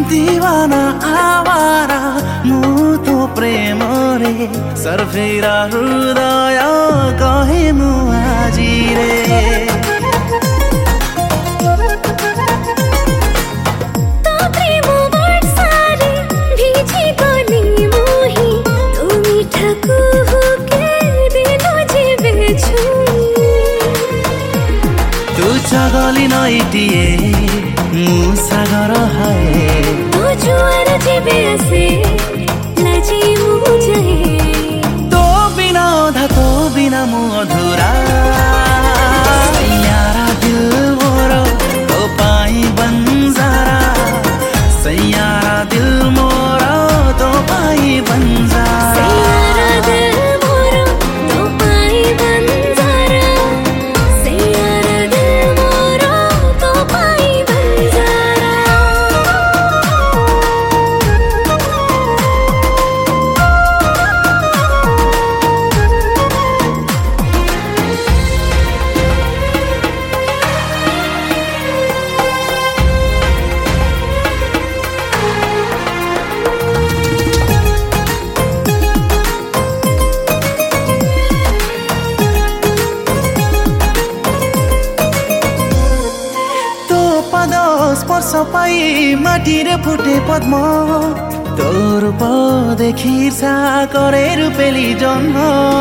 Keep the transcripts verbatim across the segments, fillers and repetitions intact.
दिवाना आवारा मु तो प्रेम रे सर्फेरा हृदय कहे मु आजी रे गली नईटिए मु सागर हाय तो जुआर जेबे आसे लाजी मु जाए तो बिना धा तो बिना मु अधूरा सैयारा दिल मोरो तो पाई बंजारा सैयारा दिल मोरो तो पाई बंजारा सैयारा दिल मोरो तो पाई बंजारा सैयारा दिल मोरो तो पाई बंजारा स्पर्श पाई माटीरे फुटे पद्म तोर रूप देखि ईर्षा करे रूपेली जन्म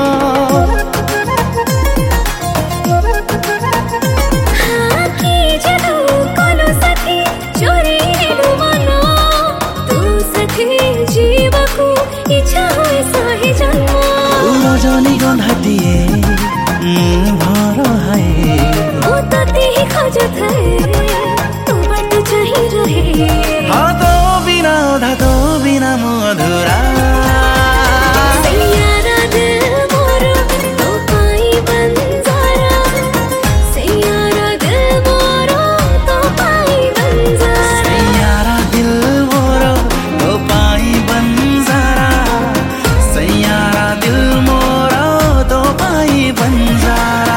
रजनी गंधाटिए भर हाय खोज हाँ तो बिना धा तो बिना मु अधूरा सैयारा दिल मोरो तो पाई बंजारा सैयारा दिल मोरो तो पाई बंजारा सैयारा दिल मोरो तो पाई बंजारा सैयारा दिल मोरो तो पाई बंजारा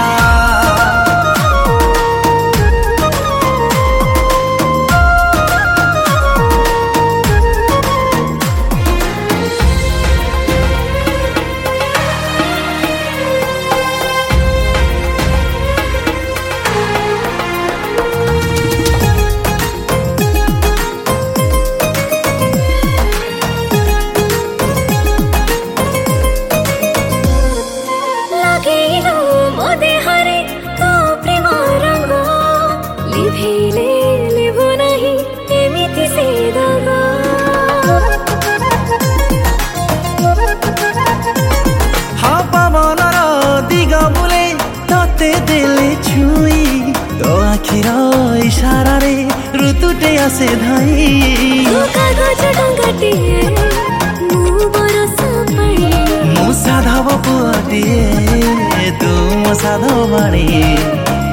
इशारा रे ऋतुटे आसे धाई कागज डंगाटिए मु बरस पाई मु साधव पुअटिए तू मो साधव बाणी